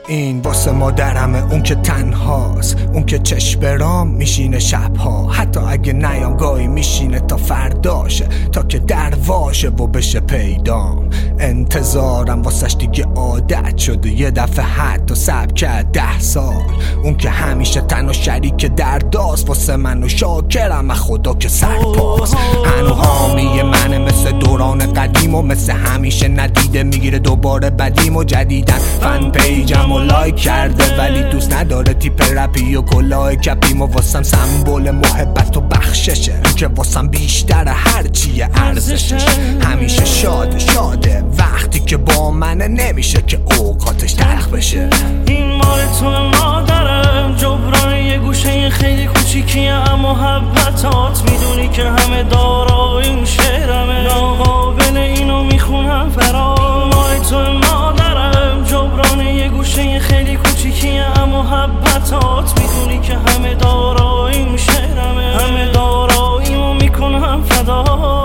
این واسه مادرمه، اون که تنهاست، اون که چشم برام میشینه شبها، حتی اگه نیام گاهی میشینه تا فرداشه، تا که درواشه و بشه پیدام. انتظارم واسش دیگه عادت شده، یه دفعه حتی سب کرد 10 سال. اون که همیشه تنها شریک درداست، واسه من و شاکرم خدا که سرپاس. هنو حامی منه مثل دوران قدیم و مثل همیشه ندیده میگیره دوباره بدیم و جدیدن فن پیجم و لایک کرده، ولی دوست نداره تیپ رپی و کلاه کپیم و واسم سمبل محبت و بخششه، این که واسم بیشتر هر چیه ارزشش. همیشه شاده وقتی که با منه، نمیشه که اوقاتش تلخ بشه. این مال تو مادرم، جبران یه گوشه خیلی کوچیکیه اما محبتات، میدونی که همه دارای این شعرمه، ناقابل اینو میخونم فرار. مال تو مادرم، جبران یه گوشه خیلی کوچیکیه اما محبتات، میدونی که همه دارای این شعرمه، همه داراییمو میکنم فدا.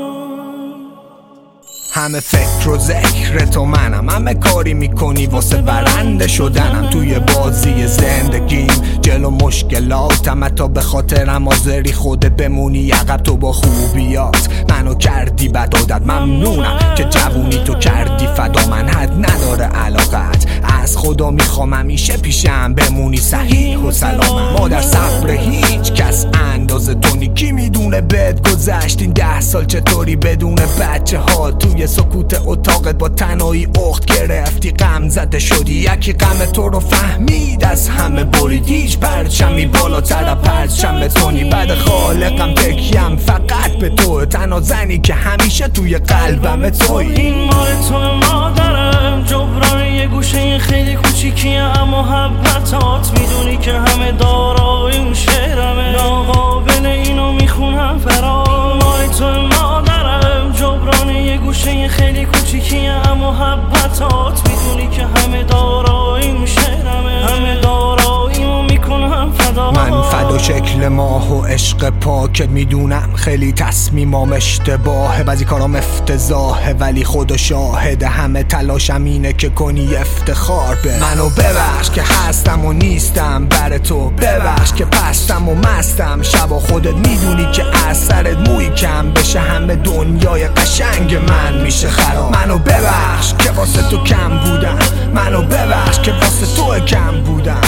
همه فکر و ذکر تو منم، همه کاری میکنی واسه برنده شدنم. توی بازی زندگیم جلو مشکلاتم، حتی به خاطرم حاضری خودت بمونی عقب. تو با خوبیات منو کردی بد عادت، ممنونم که جوونی تو کردی فدا. من حد نداره علاقت، از خدا میخوام همیشه پیشم بمونی صحیح و سلامت. مادر صبر هیچ کس اندازه تو نی، کی میدونه بهت گذشت این 10 سال چطوری بدون بچه ها. توی سکوت اتاقت با تنهایی اخت گرفتی، غم زده شدی، یکی غم تو رو فهمید از همه برید. هیچ پرچمی بالاتر پرچم تونی، بعد خالقم تکیم فقط به تو، تنها زنی که همیشه توی قلبم توی. این مال تو مادرم، جبران یه گوشه خیلی کوچیکیه اما محبتات، میدونی که همه دارای این شعرمه، ناقابل اینو میخونم فرار. مال تو مادرم، جبران یه گوشه خیلی کوچیکیه اما محبتات، میدونی که همه دارای این شعرمه، همه داراییمو میکنم فدا. من فدا شکل ماه و عشق پاکت، میدونم خیلی تصمیمام اشتباهه، بعضی کارام افتضاحه، ولی خدا شاهده همه تلاشم اینه که کنی افتخار به منو. ببخش که هستم و نیستم بر تو، ببخش که پستم و مستم شبا، خودت میدونی که از سرت موی کم بشه همه دنیای قشنگ من میشه خراب. منو ببخش که واسه تو کم بودم، منو ببخش که واسه تو کم بودم،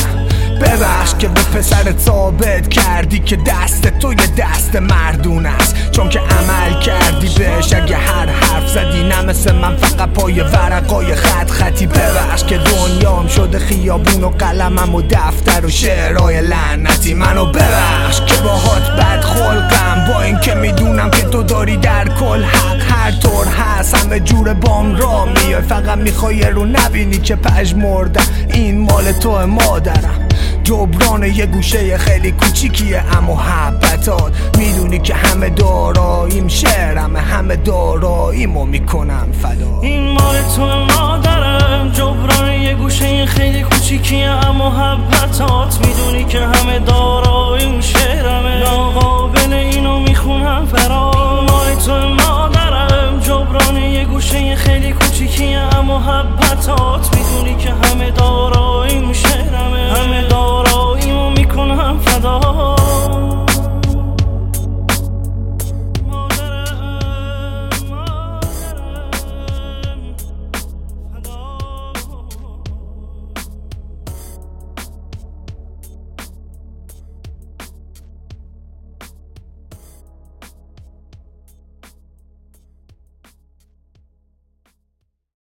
ببخش که به پسرت ثابت کردی که دست تو یه دست مردون است، چون که عمل کردی بهش. اگه هر حرف زدی نه مثل من فقط پای ورقای خطی، ببخش که دنیام شده خیابون و قلمم و دفتر و شعرهای لعنتی. منو ببخش که باهات بد خلقم، با این که میدونم که تو داری در کل حق، هر طور هست همه جور بام را میای، فقط میخوای رو نبینی که پژمردم. این مال تو مادرم، جبران یه گوشه خیلی کوچیکیه اما محبتات، میدونی که همه داراییم شعرمه، همه داراییمو میکنم فدا. این مال تو مادرم، جبران یه گوشه خیلی کوچیکیه اما محبتات، میدونی که همه داراییم شعرمه، ناقابل اینو میخونم فرار. مال تو مادرم، جبران یه گوشه خیلی کوچیکیه اما محبتات،